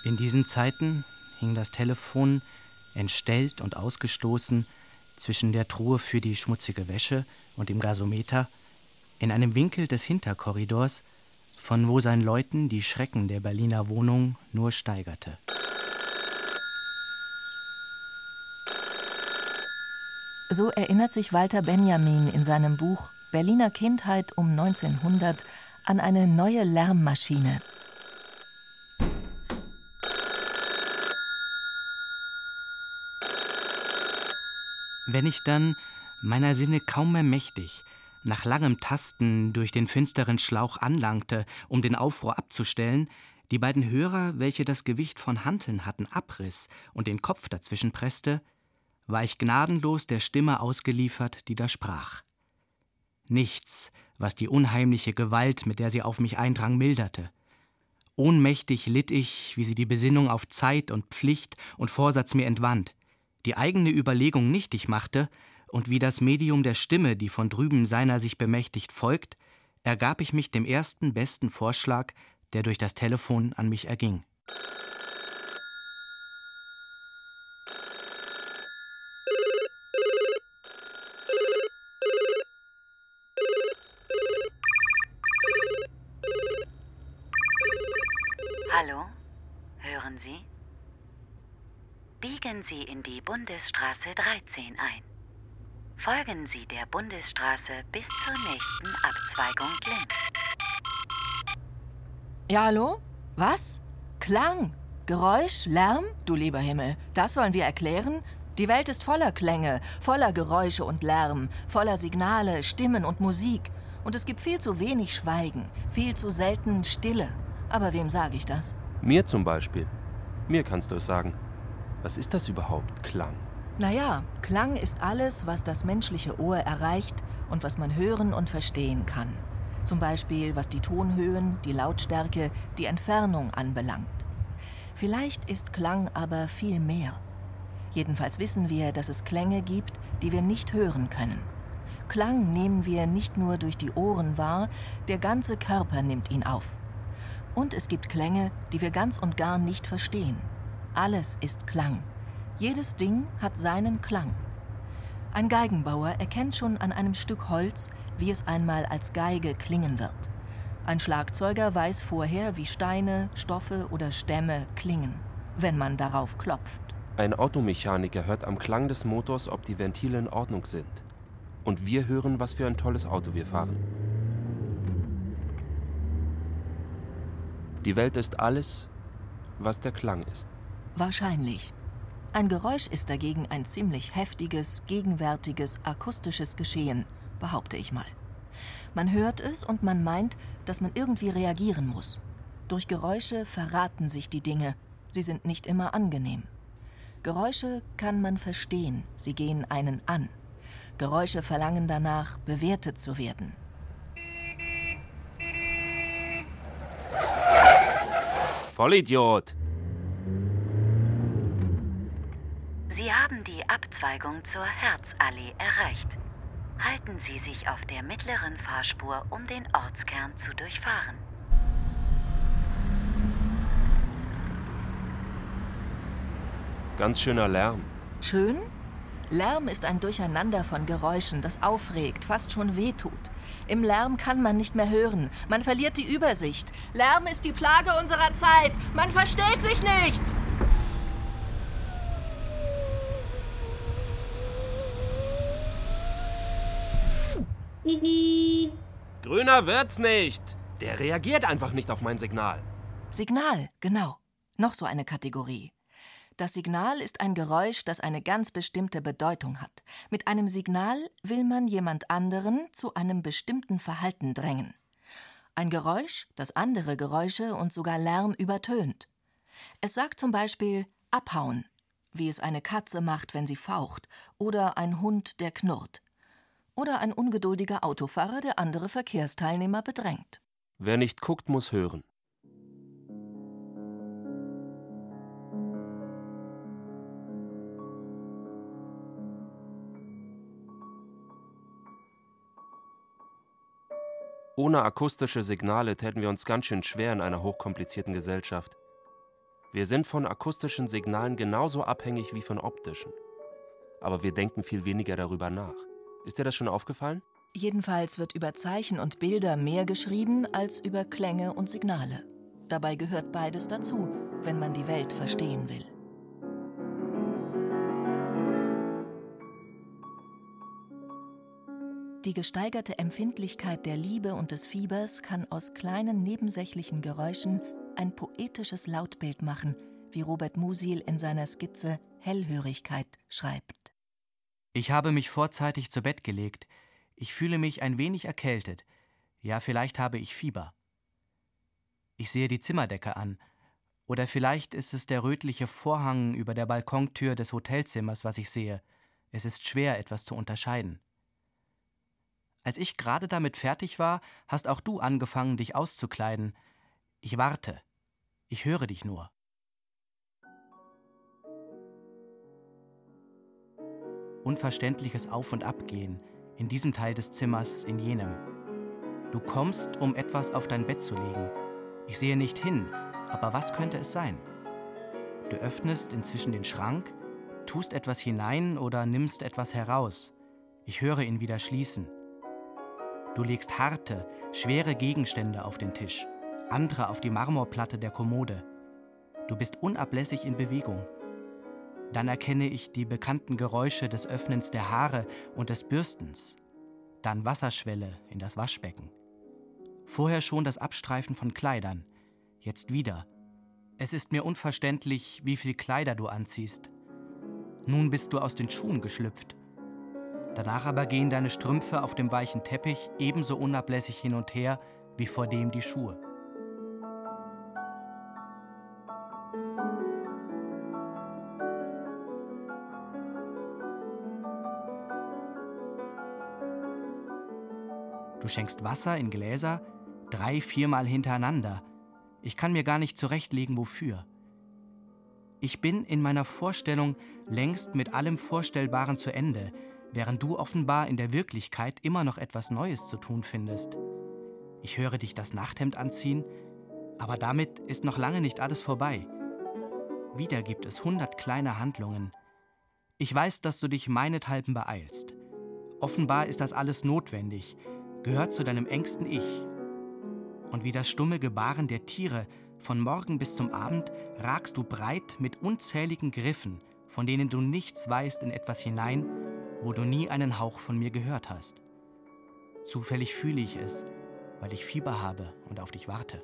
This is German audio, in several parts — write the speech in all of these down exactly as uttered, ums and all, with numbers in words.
In diesen Zeiten hing das Telefon, entstellt und ausgestoßen, zwischen der Truhe für die schmutzige Wäsche und dem Gasometer, in einem Winkel des Hinterkorridors, von wo sein Läuten die Schrecken der Berliner Wohnung nur steigerte. So erinnert sich Walter Benjamin in seinem Buch Berliner Kindheit um neunzehnhundert an eine neue Lärmmaschine. Wenn ich dann, meiner Sinne kaum mehr mächtig, nach langem Tasten durch den finsteren Schlauch anlangte, um den Aufruhr abzustellen, die beiden Hörer, welche das Gewicht von Hanteln hatten, abriss und den Kopf dazwischen presste, war ich gnadenlos der Stimme ausgeliefert, die da sprach. Nichts, was die unheimliche Gewalt, mit der sie auf mich eindrang, milderte. Ohnmächtig litt ich, wie sie die Besinnung auf Zeit und Pflicht und Vorsatz mir entwand, die eigene Überlegung nichtig machte, und wie das Medium der Stimme, die von drüben seiner sich bemächtigt, folgt, ergab ich mich dem ersten besten Vorschlag, der durch das Telefon an mich erging. Hallo, hören Sie? Biegen Sie in die Bundesstraße dreizehn ein. Folgen Sie der Bundesstraße bis zur nächsten Abzweigung links. Ja, hallo? Was? Klang? Geräusch? Lärm? Du lieber Himmel, das sollen wir erklären? Die Welt ist voller Klänge, voller Geräusche und Lärm, voller Signale, Stimmen und Musik. Und es gibt viel zu wenig Schweigen, viel zu selten Stille. Aber wem sage ich das? Mir zum Beispiel. Mir kannst du es sagen. Was ist das überhaupt, Klang? Naja, Klang ist alles, was das menschliche Ohr erreicht und was man hören und verstehen kann. Zum Beispiel, was die Tonhöhen, die Lautstärke, die Entfernung anbelangt. Vielleicht ist Klang aber viel mehr. Jedenfalls wissen wir, dass es Klänge gibt, die wir nicht hören können. Klang nehmen wir nicht nur durch die Ohren wahr, der ganze Körper nimmt ihn auf. Und es gibt Klänge, die wir ganz und gar nicht verstehen. Alles ist Klang. Jedes Ding hat seinen Klang. Ein Geigenbauer erkennt schon an einem Stück Holz, wie es einmal als Geige klingen wird. Ein Schlagzeuger weiß vorher, wie Steine, Stoffe oder Stämme klingen, wenn man darauf klopft. Ein Automechaniker hört am Klang des Motors, ob die Ventile in Ordnung sind. Und wir hören, was für ein tolles Auto wir fahren. Die Welt ist alles, was der Klang ist. Wahrscheinlich. Ein Geräusch ist dagegen ein ziemlich heftiges, gegenwärtiges, akustisches Geschehen, behaupte ich mal. Man hört es und man meint, dass man irgendwie reagieren muss. Durch Geräusche verraten sich die Dinge. Sie sind nicht immer angenehm. Geräusche kann man verstehen, sie gehen einen an. Geräusche verlangen danach, bewertet zu werden. Vollidiot! Sie haben die Abzweigung zur Herzallee erreicht. Halten Sie sich auf der mittleren Fahrspur, um den Ortskern zu durchfahren. Ganz schöner Lärm. Schön? Lärm ist ein Durcheinander von Geräuschen, das aufregt, fast schon wehtut. Im Lärm kann man nicht mehr hören. Man verliert die Übersicht. Lärm ist die Plage unserer Zeit. Man versteht sich nicht. Grüner wird's nicht. Der reagiert einfach nicht auf mein Signal. Signal, genau. Noch so eine Kategorie. Das Signal ist ein Geräusch, das eine ganz bestimmte Bedeutung hat. Mit einem Signal will man jemand anderen zu einem bestimmten Verhalten drängen. Ein Geräusch, das andere Geräusche und sogar Lärm übertönt. Es sagt zum Beispiel abhauen, wie es eine Katze macht, wenn sie faucht, oder ein Hund, der knurrt. Oder ein ungeduldiger Autofahrer, der andere Verkehrsteilnehmer bedrängt. Wer nicht guckt, muss hören. Ohne akustische Signale täten wir uns ganz schön schwer in einer hochkomplizierten Gesellschaft. Wir sind von akustischen Signalen genauso abhängig wie von optischen. Aber wir denken viel weniger darüber nach. Ist dir das schon aufgefallen? Jedenfalls wird über Zeichen und Bilder mehr geschrieben als über Klänge und Signale. Dabei gehört beides dazu, wenn man die Welt verstehen will. Die gesteigerte Empfindlichkeit der Liebe und des Fiebers kann aus kleinen nebensächlichen Geräuschen ein poetisches Lautbild machen, wie Robert Musil in seiner Skizze Hellhörigkeit schreibt. Ich habe mich vorzeitig zu Bett gelegt. Ich fühle mich ein wenig erkältet. Ja, vielleicht habe ich Fieber. Ich sehe die Zimmerdecke an. Oder vielleicht ist es der rötliche Vorhang über der Balkontür des Hotelzimmers, was ich sehe. Es ist schwer, etwas zu unterscheiden. Als ich gerade damit fertig war, hast auch du angefangen, dich auszukleiden. Ich warte. Ich höre dich nur. Unverständliches Auf- und Abgehen, in diesem Teil des Zimmers, in jenem. Du kommst, um etwas auf dein Bett zu legen. Ich sehe nicht hin, aber was könnte es sein? Du öffnest inzwischen den Schrank, tust etwas hinein oder nimmst etwas heraus. Ich höre ihn wieder schließen. Du legst harte, schwere Gegenstände auf den Tisch, andere auf die Marmorplatte der Kommode. Du bist unablässig in Bewegung. Dann erkenne ich die bekannten Geräusche des Öffnens der Haare und des Bürstens. Dann Wasserschwelle in das Waschbecken. Vorher schon das Abstreifen von Kleidern. Jetzt wieder. Es ist mir unverständlich, wie viel Kleider du anziehst. Nun bist du aus den Schuhen geschlüpft. Danach aber gehen deine Strümpfe auf dem weichen Teppich ebenso unablässig hin und her wie vordem die Schuhe. Du schenkst Wasser in Gläser, drei, viermal hintereinander. Ich kann mir gar nicht zurechtlegen, wofür. Ich bin in meiner Vorstellung längst mit allem Vorstellbaren zu Ende, während du offenbar in der Wirklichkeit immer noch etwas Neues zu tun findest. Ich höre dich das Nachthemd anziehen, aber damit ist noch lange nicht alles vorbei. Wieder gibt es hundert kleine Handlungen. Ich weiß, dass du dich meinethalben beeilst. Offenbar ist das alles notwendig, gehört zu deinem engsten Ich. Und wie das stumme Gebaren der Tiere, von Morgen bis zum Abend ragst du breit mit unzähligen Griffen, von denen du nichts weißt, in etwas hinein, wo du nie einen Hauch von mir gehört hast. Zufällig fühle ich es, weil ich Fieber habe und auf dich warte.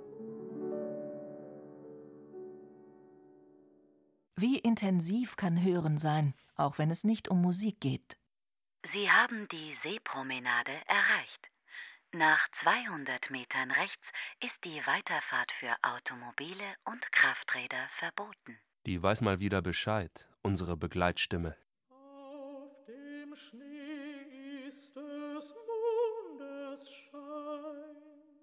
Wie intensiv kann Hören sein, auch wenn es nicht um Musik geht? Sie haben die Seepromenade erreicht. Nach zweihundert Metern rechts ist die Weiterfahrt für Automobile und Krafträder verboten. Die weiß mal wieder Bescheid, unsere Begleitstimme. Auf dem Schnee ist des Mondes Schein.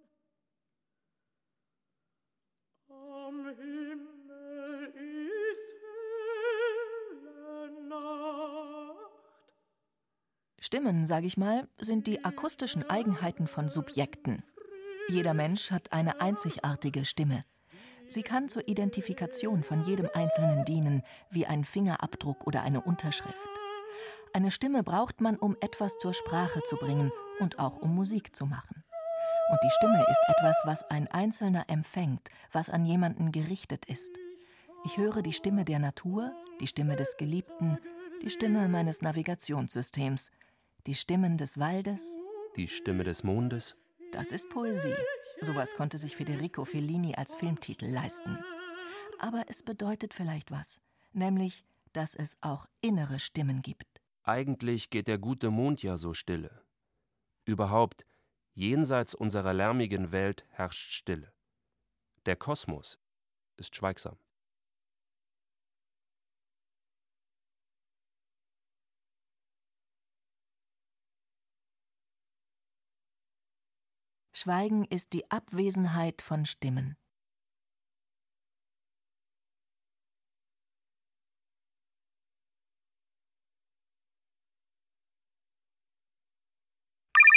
Am Himmel ist helle Nacht. Stimmen, sage ich mal, sind die akustischen Eigenheiten von Subjekten. Jeder Mensch hat eine einzigartige Stimme. Sie kann zur Identifikation von jedem Einzelnen dienen, wie ein Fingerabdruck oder eine Unterschrift. Eine Stimme braucht man, um etwas zur Sprache zu bringen und auch um Musik zu machen. Und die Stimme ist etwas, was ein Einzelner empfängt, was an jemanden gerichtet ist. Ich höre die Stimme der Natur, die Stimme des Geliebten, die Stimme meines Navigationssystems, die Stimmen des Waldes. Die Stimme des Mondes. Das ist Poesie. Sowas konnte sich Federico Fellini als Filmtitel leisten. Aber es bedeutet vielleicht was, nämlich, dass es auch innere Stimmen gibt. Eigentlich geht der gute Mond ja so stille. Überhaupt, jenseits unserer lärmigen Welt herrscht Stille. Der Kosmos ist schweigsam. Schweigen ist die Abwesenheit von Stimmen.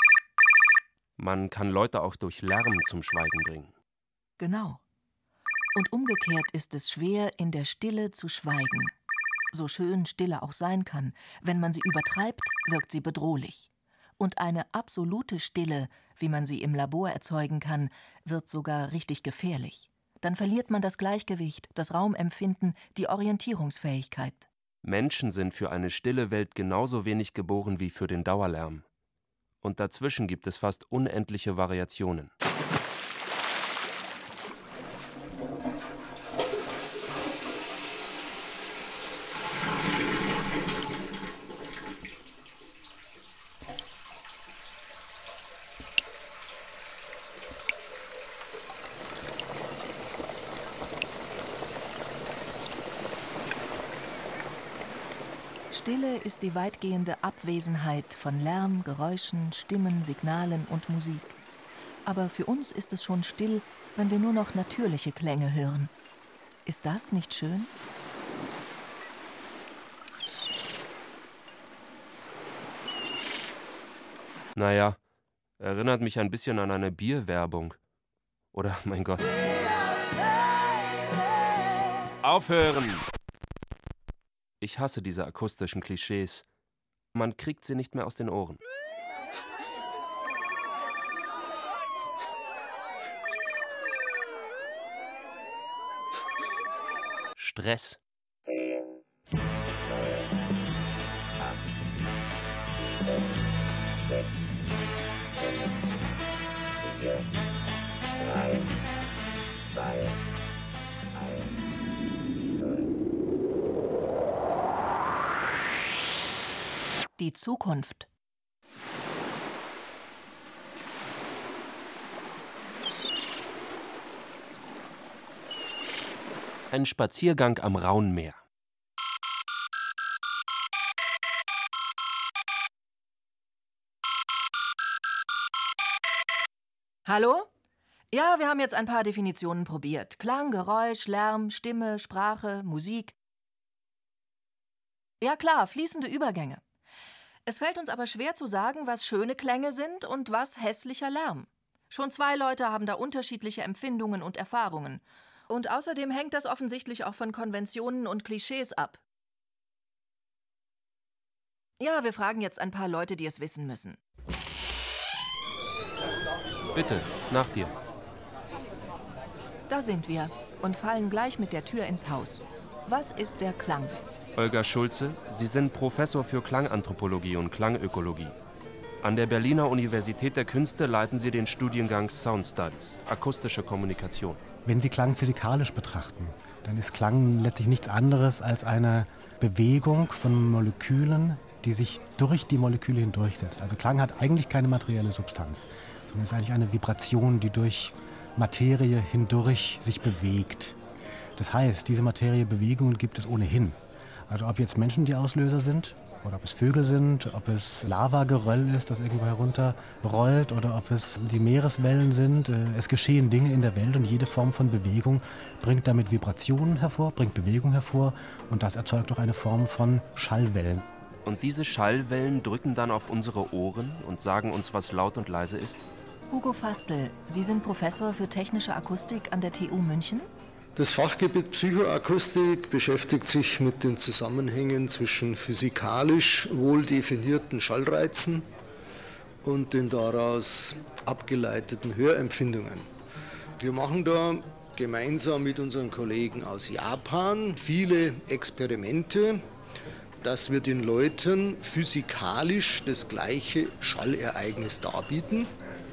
Man kann Leute auch durch Lärm zum Schweigen bringen. Genau. Und umgekehrt ist es schwer, in der Stille zu schweigen. So schön Stille auch sein kann, wenn man sie übertreibt, wirkt sie bedrohlich. Und eine absolute Stille, wie man sie im Labor erzeugen kann, wird sogar richtig gefährlich. Dann verliert man das Gleichgewicht, das Raumempfinden, die Orientierungsfähigkeit. Menschen sind für eine stille Welt genauso wenig geboren wie für den Dauerlärm. Und dazwischen gibt es fast unendliche Variationen. Stille ist die weitgehende Abwesenheit von Lärm, Geräuschen, Stimmen, Signalen und Musik. Aber für uns ist es schon still, wenn wir nur noch natürliche Klänge hören. Ist das nicht schön? Naja, erinnert mich ein bisschen an eine Bierwerbung. Oder, mein Gott. Aufhören! Ich hasse diese akustischen Klischees. Man kriegt sie nicht mehr aus den Ohren. Stress. Die Zukunft. Ein Spaziergang am Raunmeer. Hallo? Ja, wir haben jetzt ein paar Definitionen probiert. Klang, Geräusch, Lärm, Stimme, Sprache, Musik. Ja klar, fließende Übergänge. Es fällt uns aber schwer zu sagen, was schöne Klänge sind und was hässlicher Lärm. Schon zwei Leute haben da unterschiedliche Empfindungen und Erfahrungen. Und außerdem hängt das offensichtlich auch von Konventionen und Klischees ab. Ja, wir fragen jetzt ein paar Leute, die es wissen müssen. Bitte, nach dir. Da sind wir und fallen gleich mit der Tür ins Haus. Was ist der Klang? Olga Schulze, Sie sind Professor für Klanganthropologie und Klangökologie. An der Berliner Universität der Künste leiten Sie den Studiengang Sound Studies, akustische Kommunikation. Wenn Sie Klang physikalisch betrachten, dann ist Klang letztlich nichts anderes als eine Bewegung von Molekülen, die sich durch die Moleküle hindurchsetzt. Also Klang hat eigentlich keine materielle Substanz, sondern ist eigentlich eine Vibration, die durch Materie hindurch sich bewegt. Das heißt, diese Materiebewegungen gibt es ohnehin. Also ob jetzt Menschen die Auslöser sind, oder ob es Vögel sind, ob es Lavageröll ist, das irgendwo herunterrollt, oder ob es die Meereswellen sind. Es geschehen Dinge in der Welt und jede Form von Bewegung bringt damit Vibrationen hervor, bringt Bewegung hervor und das erzeugt auch eine Form von Schallwellen. Und diese Schallwellen drücken dann auf unsere Ohren und sagen uns, was laut und leise ist? Hugo Fastel, Sie sind Professor für technische Akustik an der T U München? Das Fachgebiet Psychoakustik beschäftigt sich mit den Zusammenhängen zwischen physikalisch wohl definierten Schallreizen und den daraus abgeleiteten Hörempfindungen. Wir machen da gemeinsam mit unseren Kollegen aus Japan viele Experimente, dass wir den Leuten physikalisch das gleiche Schallereignis darbieten.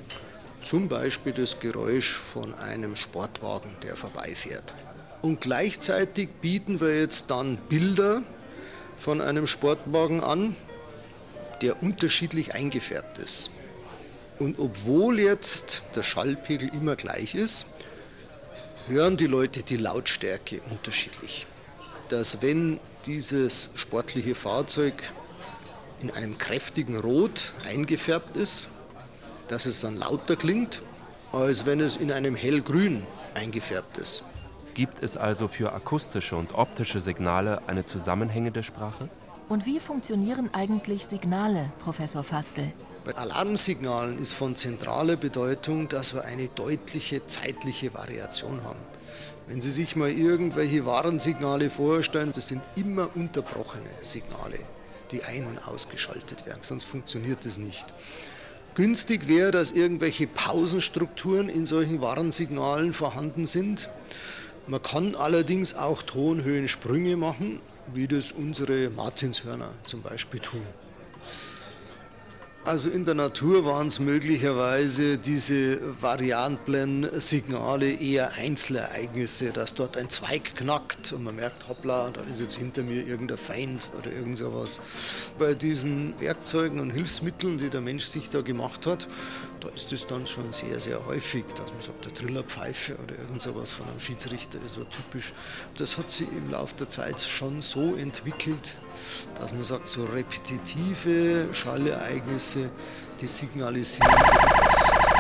Zum Beispiel das Geräusch von einem Sportwagen, der vorbeifährt. Und gleichzeitig bieten wir jetzt dann Bilder von einem Sportwagen an, der unterschiedlich eingefärbt ist. Und obwohl jetzt der Schallpegel immer gleich ist, hören die Leute die Lautstärke unterschiedlich. Dass wenn dieses sportliche Fahrzeug in einem kräftigen Rot eingefärbt ist, dass es dann lauter klingt, als wenn es in einem hellgrün eingefärbt ist. Gibt es also für akustische und optische Signale eine zusammenhängende Sprache? Und wie funktionieren eigentlich Signale, Professor Fastel? Bei Alarmsignalen ist von zentraler Bedeutung, dass wir eine deutliche zeitliche Variation haben. Wenn Sie sich mal irgendwelche Warnsignale vorstellen, das sind immer unterbrochene Signale, die ein- und ausgeschaltet werden, sonst funktioniert das nicht. Günstig wäre, dass irgendwelche Pausenstrukturen in solchen Warnsignalen vorhanden sind. Man kann allerdings auch Tonhöhensprünge machen, wie das unsere Martinshörner zum Beispiel tun. Also in der Natur waren es möglicherweise diese variablen Signale eher Einzelereignisse, dass dort ein Zweig knackt und man merkt, hoppla, da ist jetzt hinter mir irgendein Feind oder irgend sowas. Bei diesen Werkzeugen und Hilfsmitteln, die der Mensch sich da gemacht hat, da ist es dann schon sehr, sehr häufig, dass man sagt, der Trillerpfeife oder irgend sowas von einem Schiedsrichter ist so typisch. Das hat sich im Laufe der Zeit schon so entwickelt, dass man sagt, so repetitive Schallereignisse, die signalisieren irgendwas.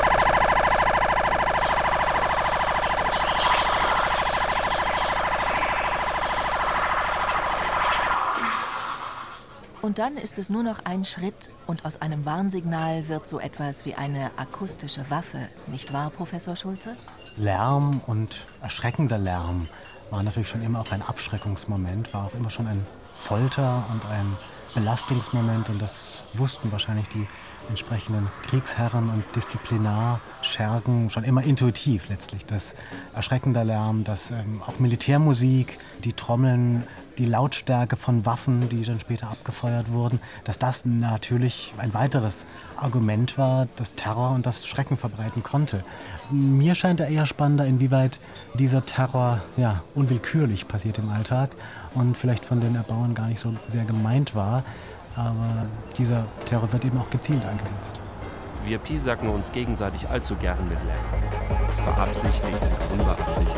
Und dann ist es nur noch ein Schritt und aus einem Warnsignal wird so etwas wie eine akustische Waffe. Nicht wahr, Professor Schulze? Lärm und erschreckender Lärm war natürlich schon immer auch ein Abschreckungsmoment, war auch immer schon ein Folter- und ein Belastungsmoment. Und das wussten wahrscheinlich die entsprechenden Kriegsherren und Disziplinarschergen schon immer intuitiv letztlich. Das erschreckender Lärm, das ähm, auch Militärmusik, die Trommeln, die Lautstärke von Waffen, die dann später abgefeuert wurden, dass das natürlich ein weiteres Argument war, das Terror und das Schrecken verbreiten konnte. Mir scheint er eher spannender, inwieweit dieser Terror ja, unwillkürlich passiert im Alltag und vielleicht von den Erbauern gar nicht so sehr gemeint war. Aber dieser Terror wird eben auch gezielt eingesetzt. Wir piesacken uns gegenseitig allzu gern mit Lärm. Beabsichtigt oder unbeabsichtigt.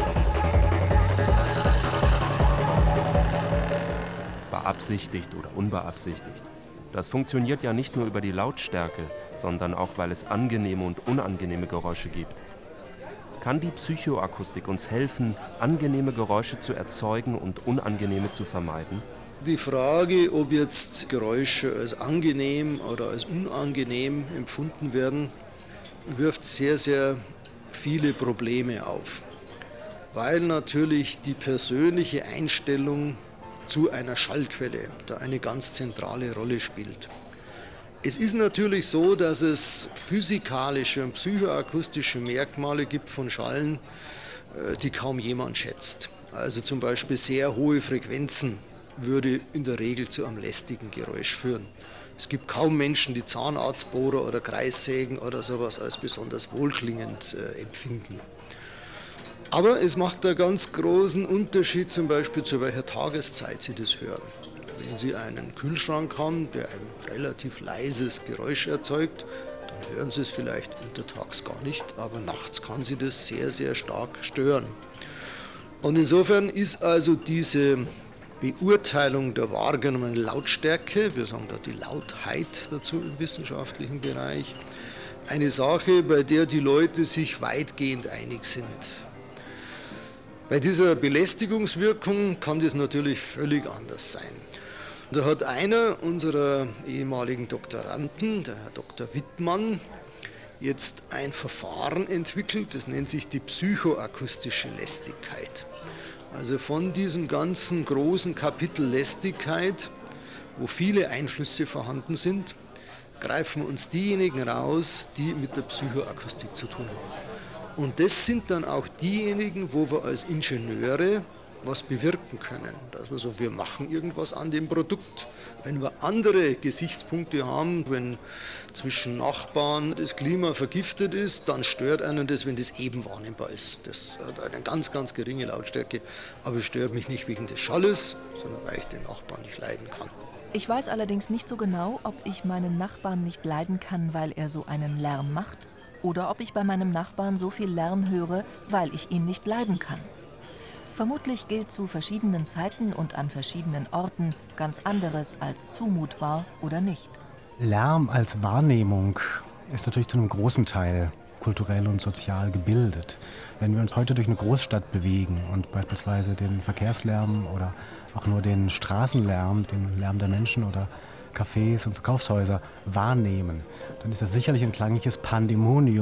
Beabsichtigt oder unbeabsichtigt. Das funktioniert ja nicht nur über die Lautstärke, sondern auch, weil es angenehme und unangenehme Geräusche gibt. Kann die Psychoakustik uns helfen, angenehme Geräusche zu erzeugen und unangenehme zu vermeiden? Die Frage, ob jetzt Geräusche als angenehm oder als unangenehm empfunden werden, wirft sehr, sehr viele Probleme auf. Weil natürlich die persönliche Einstellung zu einer Schallquelle da eine ganz zentrale Rolle spielt. Es ist natürlich so, dass es physikalische und psychoakustische Merkmale gibt von Schallen, die kaum jemand schätzt. Also zum Beispiel sehr hohe Frequenzen würde in der Regel zu einem lästigen Geräusch führen. Es gibt kaum Menschen, die Zahnarztbohrer oder Kreissägen oder sowas als besonders wohlklingend äh, empfinden. Aber es macht einen ganz großen Unterschied, zum Beispiel zu welcher Tageszeit Sie das hören. Wenn Sie einen Kühlschrank haben, der ein relativ leises Geräusch erzeugt, dann hören Sie es vielleicht untertags gar nicht, aber nachts kann Sie das sehr, sehr stark stören. Und insofern ist also diese Beurteilung der wahrgenommenen Lautstärke, wir sagen da die Lautheit dazu im wissenschaftlichen Bereich, eine Sache, bei der die Leute sich weitgehend einig sind. Bei dieser Belästigungswirkung kann das natürlich völlig anders sein. Da hat einer unserer ehemaligen Doktoranden, der Herr Doktor Wittmann, jetzt ein Verfahren entwickelt, das nennt sich die psychoakustische Lästigkeit. Also von diesem ganzen großen Kapitel Lästigkeit, wo viele Einflüsse vorhanden sind, greifen wir uns diejenigen raus, die mit der Psychoakustik zu tun haben. Und das sind dann auch diejenigen, wo wir als Ingenieure was bewirken können. Dass wir so, wir machen irgendwas an dem Produkt. Wenn wir andere Gesichtspunkte haben, wenn zwischen Nachbarn das Klima vergiftet ist, dann stört einen das, wenn das eben wahrnehmbar ist. Das hat eine ganz, ganz geringe Lautstärke, aber stört mich nicht wegen des Schalles, sondern weil ich den Nachbarn nicht leiden kann. Ich weiß allerdings nicht so genau, ob ich meinen Nachbarn nicht leiden kann, weil er so einen Lärm macht, oder ob ich bei meinem Nachbarn so viel Lärm höre, weil ich ihn nicht leiden kann. Vermutlich gilt zu verschiedenen Zeiten und an verschiedenen Orten ganz anderes als zumutbar oder nicht. Lärm als Wahrnehmung ist natürlich zu einem großen Teil kulturell und sozial gebildet. Wenn wir uns heute durch eine Großstadt bewegen und beispielsweise den Verkehrslärm oder auch nur den Straßenlärm, den Lärm der Menschen oder Cafés und Verkaufshäuser wahrnehmen, dann ist das sicherlich ein klangliches Pandemonium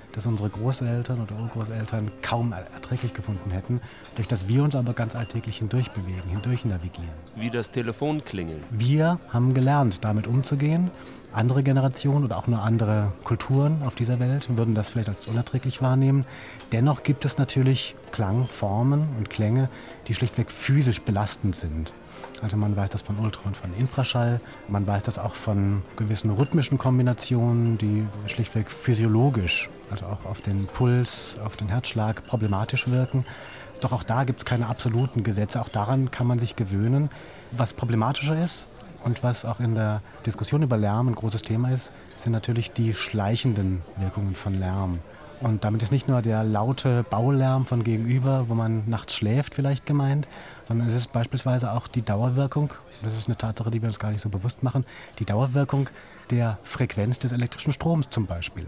das unsere Großeltern oder Urgroßeltern kaum erträglich gefunden hätten, durch das wir uns aber ganz alltäglich hindurchbewegen, hindurch navigieren. Wie das Telefon klingeln. Wir haben gelernt, damit umzugehen. Andere Generationen oder auch nur andere Kulturen auf dieser Welt würden das vielleicht als unerträglich wahrnehmen. Dennoch gibt es natürlich Klangformen und Klänge, die schlichtweg physisch belastend sind. Also man weiß das von Ultra- und von Infraschall. Man weiß das auch von gewissen rhythmischen Kombinationen, die schlichtweg physiologisch, also auch auf den Puls, auf den Herzschlag problematisch wirken. Doch auch da gibt es keine absoluten Gesetze. Auch daran kann man sich gewöhnen. Was problematischer ist und was auch in der Diskussion über Lärm ein großes Thema ist, sind natürlich die schleichenden Wirkungen von Lärm. Und damit ist nicht nur der laute Baulärm von gegenüber, wo man nachts schläft, vielleicht gemeint, sondern es ist beispielsweise auch die Dauerwirkung, das ist eine Tatsache, die wir uns gar nicht so bewusst machen, die Dauerwirkung der Frequenz des elektrischen Stroms zum Beispiel.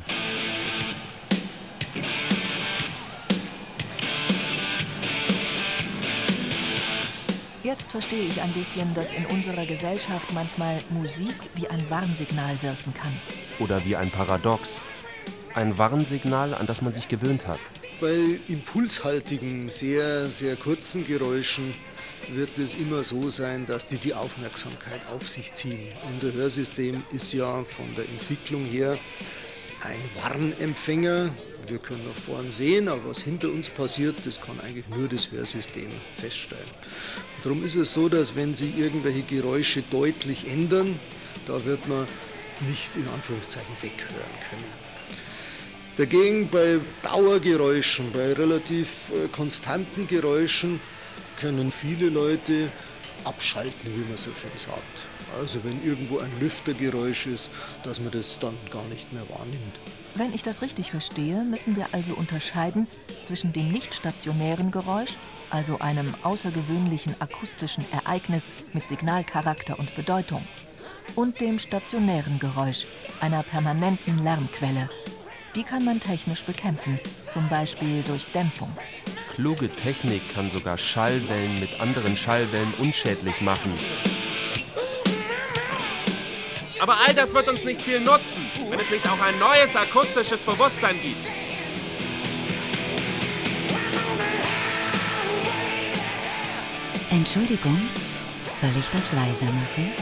Jetzt verstehe ich ein bisschen, dass in unserer Gesellschaft manchmal Musik wie ein Warnsignal wirken kann. Oder wie ein Paradox. Ein Warnsignal, an das man sich gewöhnt hat. Bei impulshaltigen, sehr, sehr kurzen Geräuschen wird es immer so sein, dass die die Aufmerksamkeit auf sich ziehen. Unser Hörsystem ist ja von der Entwicklung her ein Warnempfänger. Wir können nach vorn sehen, aber was hinter uns passiert, das kann eigentlich nur das Hörsystem feststellen. Und darum ist es so, dass wenn sich irgendwelche Geräusche deutlich ändern, da wird man nicht in Anführungszeichen weghören können. Dagegen bei Dauergeräuschen, bei relativ äh, konstanten Geräuschen können viele Leute abschalten, wie man so schön sagt. Also wenn irgendwo ein Lüftergeräusch ist, dass man das dann gar nicht mehr wahrnimmt. Wenn ich das richtig verstehe, müssen wir also unterscheiden zwischen dem nicht stationären Geräusch, also einem außergewöhnlichen akustischen Ereignis mit Signalcharakter und Bedeutung, und dem stationären Geräusch, einer permanenten Lärmquelle. Die kann man technisch bekämpfen, zum Beispiel durch Dämpfung. Kluge Technik kann sogar Schallwellen mit anderen Schallwellen unschädlich machen. Aber all das wird uns nicht viel nutzen, wenn es nicht auch ein neues akustisches Bewusstsein gibt. Entschuldigung, soll ich das leiser machen?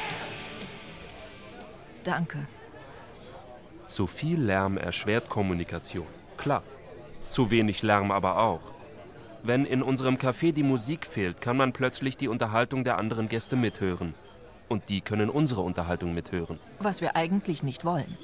Danke. Zu viel Lärm erschwert Kommunikation. Klar. Zu wenig Lärm aber auch. Wenn in unserem Café die Musik fehlt, kann man plötzlich die Unterhaltung der anderen Gäste mithören. Und die können unsere Unterhaltung mithören. Was wir eigentlich nicht wollen.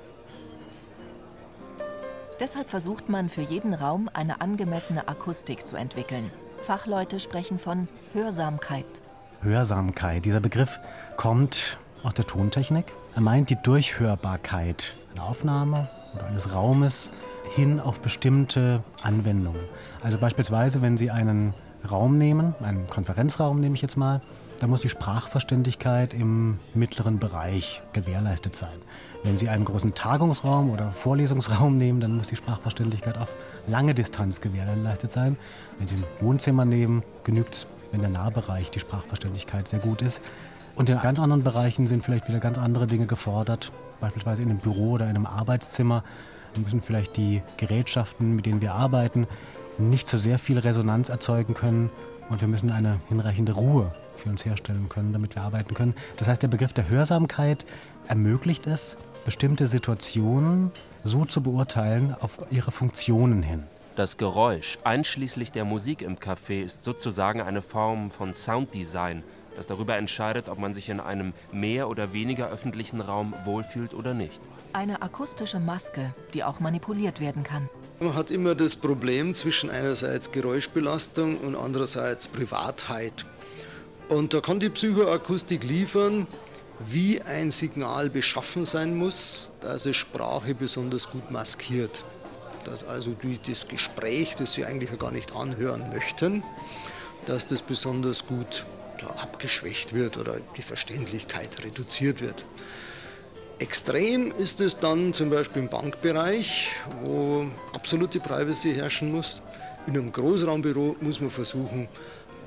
Deshalb versucht man für jeden Raum eine angemessene Akustik zu entwickeln. Fachleute sprechen von Hörsamkeit. Hörsamkeit, dieser Begriff kommt aus der Tontechnik. Er meint die Durchhörbarkeit einer Aufnahme oder eines Raumes hin auf bestimmte Anwendungen. Also beispielsweise, wenn Sie einen Raum nehmen, einen Konferenzraum nehme ich jetzt mal, da muss die Sprachverständigkeit im mittleren Bereich gewährleistet sein. Wenn Sie einen großen Tagungsraum oder Vorlesungsraum nehmen, dann muss die Sprachverständigkeit auf lange Distanz gewährleistet sein. Wenn Sie ein Wohnzimmer nehmen, genügt es, wenn der Nahbereich die Sprachverständigkeit sehr gut ist. Und in ganz anderen Bereichen sind vielleicht wieder ganz andere Dinge gefordert. Beispielsweise in einem Büro oder in einem Arbeitszimmer müssen vielleicht die Gerätschaften, mit denen wir arbeiten, nicht so sehr viel Resonanz erzeugen können. Und wir müssen eine hinreichende Ruhe für uns herstellen können, damit wir arbeiten können. Das heißt, der Begriff der Hörsamkeit ermöglicht es, bestimmte Situationen so zu beurteilen auf ihre Funktionen hin. Das Geräusch, einschließlich der Musik im Café, ist sozusagen eine Form von Sounddesign, das darüber entscheidet, ob man sich in einem mehr oder weniger öffentlichen Raum wohlfühlt oder nicht. Eine akustische Maske, die auch manipuliert werden kann. Man hat immer das Problem zwischen einerseits Geräuschbelastung und andererseits Privatheit. Und da kann die Psychoakustik liefern, wie ein Signal beschaffen sein muss, dass es Sprache besonders gut maskiert. Dass also durch das Gespräch, das Sie eigentlich gar nicht anhören möchten, dass das besonders gut da abgeschwächt wird oder die Verständlichkeit reduziert wird. Extrem ist es dann zum Beispiel im Bankbereich, wo absolute Privacy herrschen muss. In einem Großraumbüro muss man versuchen,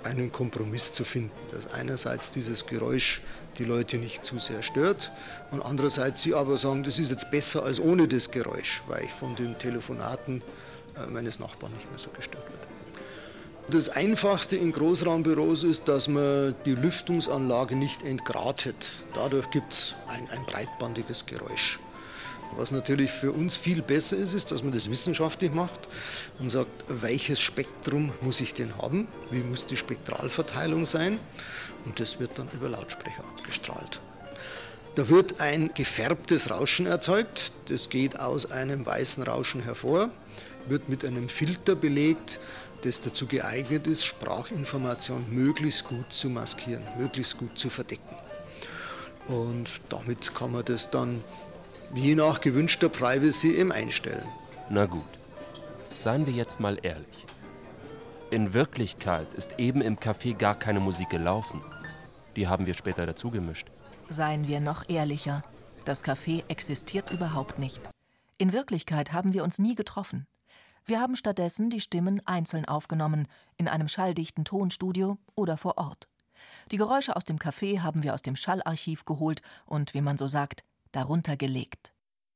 einen Kompromiss zu finden, dass einerseits dieses Geräusch die Leute nicht zu sehr stört und andererseits sie aber sagen, das ist jetzt besser als ohne das Geräusch, weil ich von den Telefonaten meines Nachbarn nicht mehr so gestört werde. Das Einfachste in Großraumbüros ist, dass man die Lüftungsanlage nicht entgratet. Dadurch gibt es ein, ein breitbandiges Geräusch. Was natürlich für uns viel besser ist, ist, dass man das wissenschaftlich macht und sagt, welches Spektrum muss ich denn haben, wie muss die Spektralverteilung sein, und das wird dann über Lautsprecher abgestrahlt. Da wird ein gefärbtes Rauschen erzeugt, das geht aus einem weißen Rauschen hervor, wird mit einem Filter belegt, das dazu geeignet ist, Sprachinformation möglichst gut zu maskieren, möglichst gut zu verdecken. Und damit kann man das dann je nach gewünschter Privacy eben einstellen. Na gut, seien wir jetzt mal ehrlich. In Wirklichkeit ist eben im Café gar keine Musik gelaufen. Die haben wir später dazu gemischt. Seien wir noch ehrlicher. Das Café existiert überhaupt nicht. In Wirklichkeit haben wir uns nie getroffen. Wir haben stattdessen die Stimmen einzeln aufgenommen, in einem schalldichten Tonstudio oder vor Ort. Die Geräusche aus dem Café haben wir aus dem Schallarchiv geholt und, wie man so sagt, darunter gelegt.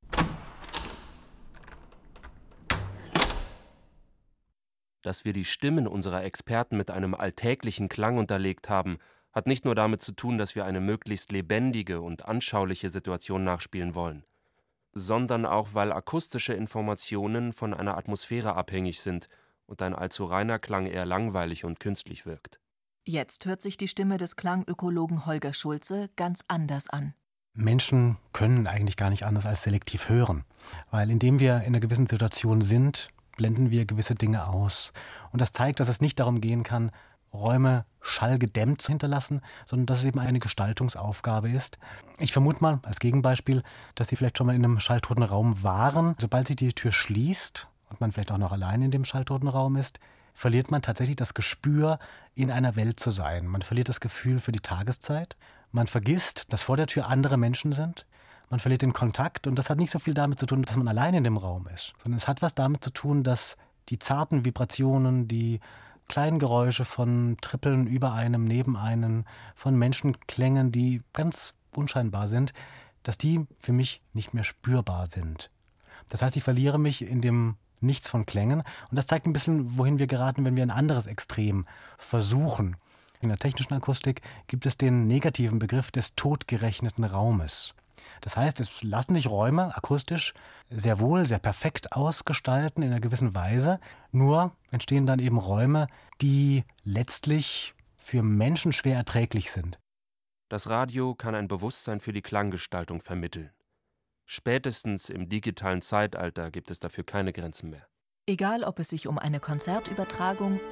Dass wir die Stimmen unserer Experten mit einem alltäglichen Klang unterlegt haben, hat nicht nur damit zu tun, dass wir eine möglichst lebendige und anschauliche Situation nachspielen wollen, sondern auch, weil akustische Informationen von einer Atmosphäre abhängig sind und ein allzu reiner Klang eher langweilig und künstlich wirkt. Jetzt hört sich die Stimme des Klangökologen Holger Schulze ganz anders an. Menschen können eigentlich gar nicht anders als selektiv hören, weil indem wir in einer gewissen Situation sind, blenden wir gewisse Dinge aus. Und das zeigt, dass es nicht darum gehen kann, Räume schallgedämmt zu hinterlassen, sondern dass es eben eine Gestaltungsaufgabe ist. Ich vermute mal als Gegenbeispiel, dass Sie vielleicht schon mal in einem schalltoten Raum waren. Sobald sich die Tür schließt und man vielleicht auch noch allein in dem schalltoten Raum ist, verliert man tatsächlich das Gespür, in einer Welt zu sein. Man verliert das Gefühl für die Tageszeit. Man vergisst, dass vor der Tür andere Menschen sind. Man verliert den Kontakt und das hat nicht so viel damit zu tun, dass man allein in dem Raum ist, sondern es hat was damit zu tun, dass die zarten Vibrationen, die kleinen Geräusche von Trippeln über einem, neben einem, von Menschenklängen, die ganz unscheinbar sind, dass die für mich nicht mehr spürbar sind. Das heißt, ich verliere mich in dem Nichts von Klängen und das zeigt ein bisschen, wohin wir geraten, wenn wir ein anderes Extrem versuchen. In der technischen Akustik gibt es den negativen Begriff des totgerechneten Raumes. Das heißt, es lassen sich Räume akustisch sehr wohl, sehr perfekt ausgestalten in einer gewissen Weise. Nur entstehen dann eben Räume, die letztlich für Menschen schwer erträglich sind. Das Radio kann ein Bewusstsein für die Klanggestaltung vermitteln. Spätestens im digitalen Zeitalter gibt es dafür keine Grenzen mehr. Egal, ob es sich um eine Konzertübertragung,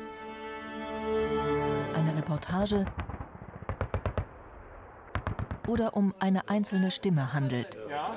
eine Reportage oder um eine einzelne Stimme handelt.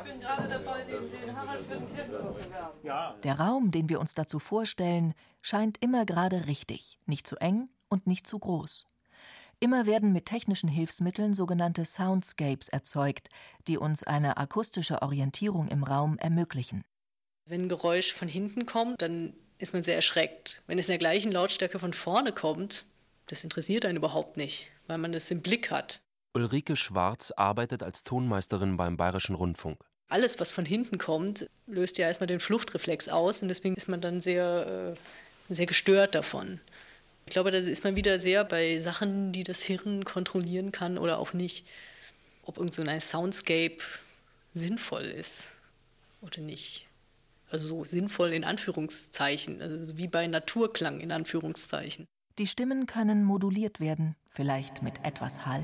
Der Raum, den wir uns dazu vorstellen, scheint immer gerade richtig, nicht zu eng und nicht zu groß. Immer werden mit technischen Hilfsmitteln sogenannte Soundscapes erzeugt, die uns eine akustische Orientierung im Raum ermöglichen. Wenn ein Geräusch von hinten kommt, dann ist man sehr erschreckt. Wenn es in der gleichen Lautstärke von vorne kommt, das interessiert einen überhaupt nicht, weil man das im Blick hat. Ulrike Schwarz arbeitet als Tonmeisterin beim Bayerischen Rundfunk. Alles, was von hinten kommt, löst ja erstmal den Fluchtreflex aus und deswegen ist man dann sehr, äh, sehr gestört davon. Ich glaube, da ist man wieder sehr bei Sachen, die das Hirn kontrollieren kann oder auch nicht. Ob irgend so ein Soundscape sinnvoll ist oder nicht. Also so sinnvoll in Anführungszeichen, also wie bei Naturklang in Anführungszeichen. Die Stimmen können moduliert werden, vielleicht mit etwas Hall.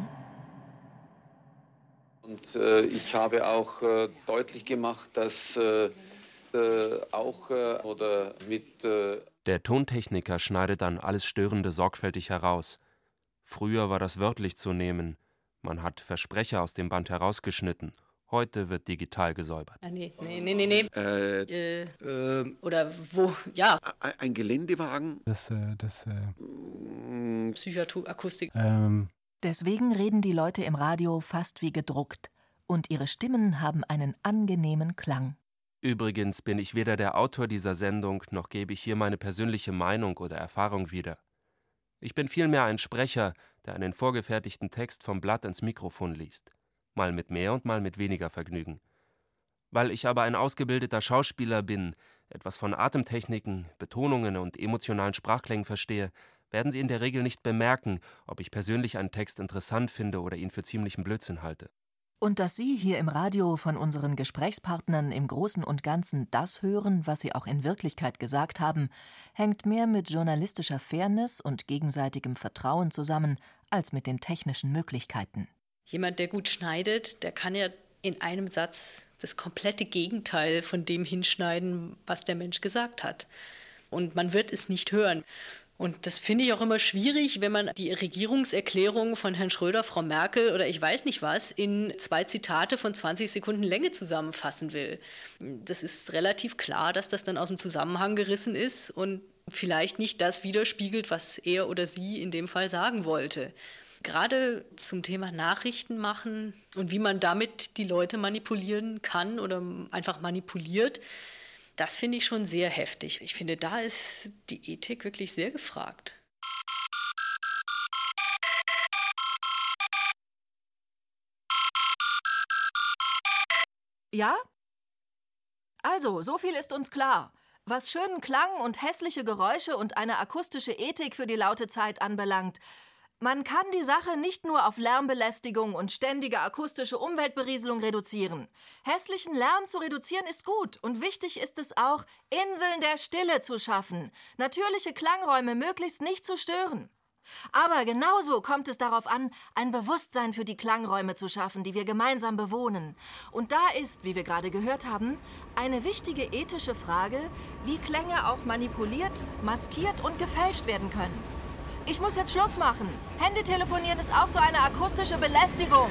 Und äh, ich habe auch äh, deutlich gemacht, dass äh, äh, auch äh, oder mit... Äh Der Tontechniker schneidet dann alles Störende sorgfältig heraus. Früher war das wörtlich zu nehmen. Man hat Versprecher aus dem Band herausgeschnitten. Heute wird digital gesäubert. Ah, nee, nee, nee, nee. nee. Äh, äh, äh, oder wo, ja. Ein Geländewagen. Das, äh, das, äh, Psychoakustik. Ähm. Deswegen reden die Leute im Radio fast wie gedruckt. Und ihre Stimmen haben einen angenehmen Klang. Übrigens bin ich weder der Autor dieser Sendung, noch gebe ich hier meine persönliche Meinung oder Erfahrung wieder. Ich bin vielmehr ein Sprecher, der einen vorgefertigten Text vom Blatt ins Mikrofon liest. Mal mit mehr und mal mit weniger Vergnügen. Weil ich aber ein ausgebildeter Schauspieler bin, etwas von Atemtechniken, Betonungen und emotionalen Sprachklängen verstehe, werden Sie in der Regel nicht bemerken, ob ich persönlich einen Text interessant finde oder ihn für ziemlichen Blödsinn halte. Und dass Sie hier im Radio von unseren Gesprächspartnern im Großen und Ganzen das hören, was sie auch in Wirklichkeit gesagt haben, hängt mehr mit journalistischer Fairness und gegenseitigem Vertrauen zusammen, als mit den technischen Möglichkeiten. Jemand, der gut schneidet, der kann ja in einem Satz das komplette Gegenteil von dem hinschneiden, was der Mensch gesagt hat. Und man wird es nicht hören. Und das finde ich auch immer schwierig, wenn man die Regierungserklärung von Herrn Schröder, Frau Merkel oder ich weiß nicht was in zwei Zitate von zwanzig Sekunden Länge zusammenfassen will. Das ist relativ klar, dass das dann aus dem Zusammenhang gerissen ist und vielleicht nicht das widerspiegelt, was er oder sie in dem Fall sagen wollte. Gerade zum Thema Nachrichten machen und wie man damit die Leute manipulieren kann oder einfach manipuliert, das finde ich schon sehr heftig. Ich finde, da ist die Ethik wirklich sehr gefragt. Ja? Also, so viel ist uns klar. Was schönen Klang und hässliche Geräusche und eine akustische Ethik für die laute Zeit anbelangt, man kann die Sache nicht nur auf Lärmbelästigung und ständige akustische Umweltberieselung reduzieren. Hässlichen Lärm zu reduzieren ist gut und wichtig ist es auch, Inseln der Stille zu schaffen, natürliche Klangräume möglichst nicht zu stören. Aber genauso kommt es darauf an, ein Bewusstsein für die Klangräume zu schaffen, die wir gemeinsam bewohnen. Und da ist, wie wir gerade gehört haben, eine wichtige ethische Frage, wie Klänge auch manipuliert, maskiert und gefälscht werden können. Ich muss jetzt Schluss machen. Handytelefonieren ist auch so eine akustische Belästigung.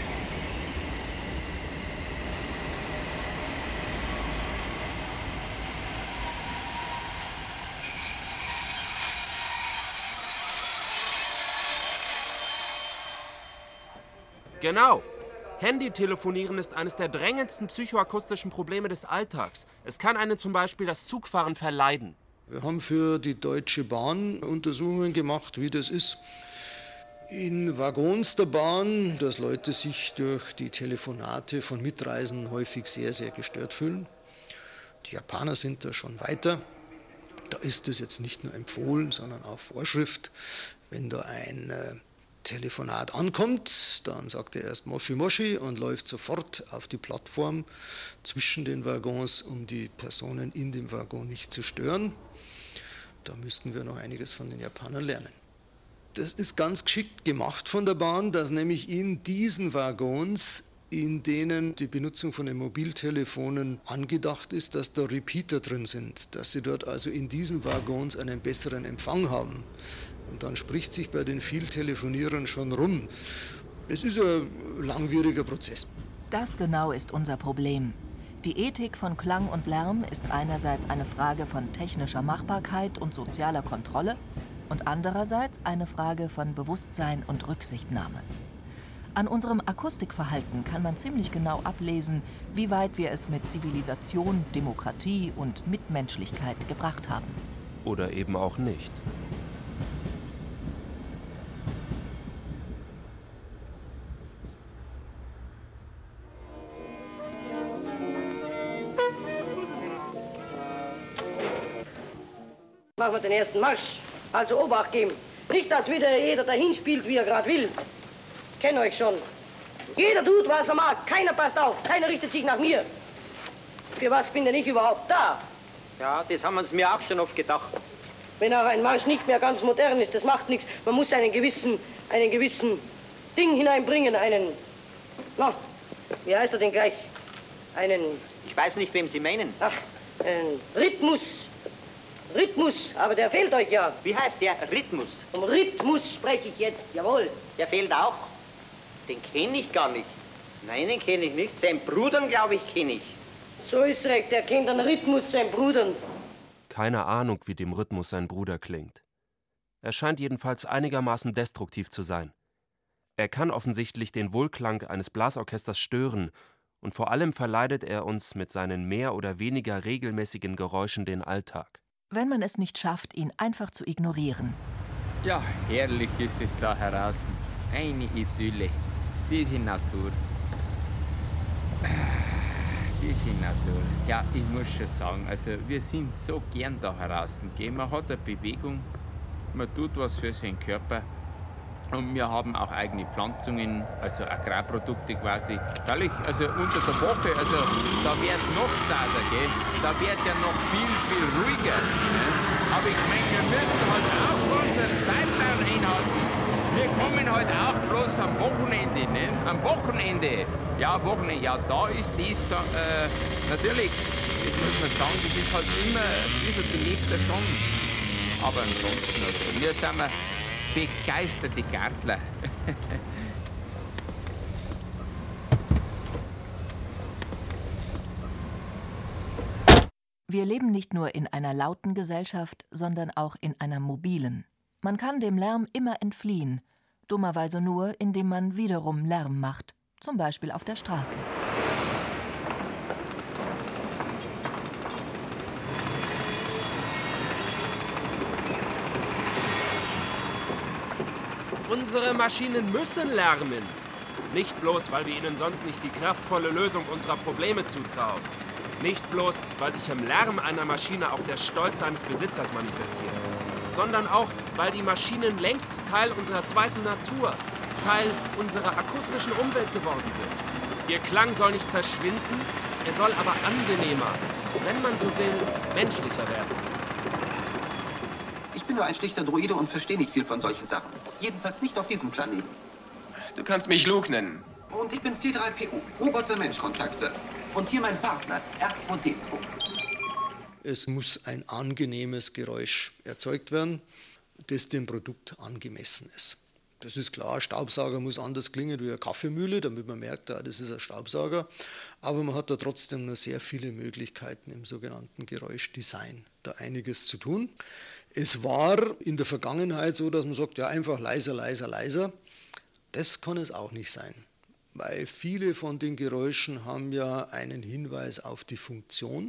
Genau. Handytelefonieren ist eines der drängendsten psychoakustischen Probleme des Alltags. Es kann einen zum Beispiel das Zugfahren verleiden. Wir haben für die Deutsche Bahn Untersuchungen gemacht, wie das ist in Waggons der Bahn, dass Leute sich durch die Telefonate von Mitreisenden häufig sehr, sehr gestört fühlen. Die Japaner sind da schon weiter. Da ist es jetzt nicht nur empfohlen, sondern auch Vorschrift. Wenn da ein äh, Telefonat ankommt, dann sagt er erst Moshi Moshi und läuft sofort auf die Plattform zwischen den Waggons, um die Personen in dem Waggon nicht zu stören. Da müssten wir noch einiges von den Japanern lernen. Das ist ganz geschickt gemacht von der Bahn, dass nämlich in diesen Waggons, in denen die Benutzung von den Mobiltelefonen angedacht ist, dass da Repeater drin sind, dass sie dort also in diesen Waggons einen besseren Empfang haben. Und dann spricht sich bei den Vieltelefonierern schon rum. Es ist ein langwieriger Prozess. Das genau ist unser Problem. Die Ethik von Klang und Lärm ist einerseits eine Frage von technischer Machbarkeit und sozialer Kontrolle und andererseits eine Frage von Bewusstsein und Rücksichtnahme. An unserem Akustikverhalten kann man ziemlich genau ablesen, wie weit wir es mit Zivilisation, Demokratie und Mitmenschlichkeit gebracht haben. Oder eben auch nicht. Machen wir den ersten Marsch. Also Obacht geben. Nicht, dass wieder jeder dahin spielt, wie er gerade will. Ich kenne euch schon. Jeder tut, was er mag. Keiner passt auf. Keiner richtet sich nach mir. Für was bin denn ich überhaupt da? Ja, das haben wir uns mir auch schon oft gedacht. Wenn auch ein Marsch nicht mehr ganz modern ist, das macht nichts. Man muss einen gewissen, einen gewissen Ding hineinbringen. Einen, na, wie heißt er denn gleich? Einen... Ich weiß nicht, wem Sie meinen. Ach, einen Rhythmus. Rhythmus, aber der fehlt euch ja. Wie heißt der Rhythmus? Um Rhythmus spreche ich jetzt, jawohl. Der fehlt auch. Den kenne ich gar nicht. Nein, den kenne ich nicht. Seinen Brudern, glaube ich, kenne ich. So ist recht, der kennt den Rhythmus seinen Brudern. Keine Ahnung, wie dem Rhythmus sein Bruder klingt. Er scheint jedenfalls einigermaßen destruktiv zu sein. Er kann offensichtlich den Wohlklang eines Blasorchesters stören und vor allem verleidet er uns mit seinen mehr oder weniger regelmäßigen Geräuschen den Alltag. Wenn man es nicht schafft, ihn einfach zu ignorieren, Ja, herrlich ist es da draußen. Eine Idylle. Diese Natur. Diese Natur. Ja, ich muss schon sagen, also wir sind so gern da draußen. Man hat eine Bewegung, man tut was für seinen Körper. Und wir haben auch eigene Pflanzungen, also Agrarprodukte quasi. Völlig, also unter der Woche, also da wäre es noch stärker, gell? Da wäre es ja noch viel, viel ruhiger. Ne? Aber ich meine, wir müssen halt auch unseren Zeitplan einhalten. Wir kommen halt auch bloß am Wochenende, ne? Am Wochenende. Ja, Wochenende, ja, da ist dies, äh, natürlich, das muss man sagen, das ist halt immer ein bisschen belebter schon. Aber ansonsten, also, wir sind wir begeisterte Gärtler. Wir leben nicht nur in einer lauten Gesellschaft, sondern auch in einer mobilen. Man kann dem Lärm immer entfliehen, dummerweise nur, indem man wiederum Lärm macht, zum Beispiel auf der Straße. Unsere Maschinen müssen lärmen. Nicht bloß, weil wir ihnen sonst nicht die kraftvolle Lösung unserer Probleme zutrauen. Nicht bloß, weil sich im Lärm einer Maschine auch der Stolz seines Besitzers manifestiert. Sondern auch, weil die Maschinen längst Teil unserer zweiten Natur, Teil unserer akustischen Umwelt geworden sind. Ihr Klang soll nicht verschwinden, er soll aber angenehmer, wenn man so will, menschlicher werden. Ich bin nur ein schlichter Droide und verstehe nicht viel von solchen Sachen. Jedenfalls nicht auf diesem Planeten. Du kannst mich Luke nennen. Und ich bin C drei P O, Roboter-Mensch-Kontakte. Und hier mein Partner, R zwei D zwei. Es muss ein angenehmes Geräusch erzeugt werden, das dem Produkt angemessen ist. Das ist klar, Staubsauger muss anders klingen wie eine Kaffeemühle, damit man merkt, ja, das ist ein Staubsauger. Aber man hat da trotzdem noch sehr viele Möglichkeiten im sogenannten Geräuschdesign, da einiges zu tun. Es war in der Vergangenheit so, dass man sagt, ja, einfach leiser, leiser, leiser. Das kann es auch nicht sein, weil viele von den Geräuschen haben ja einen Hinweis auf die Funktion.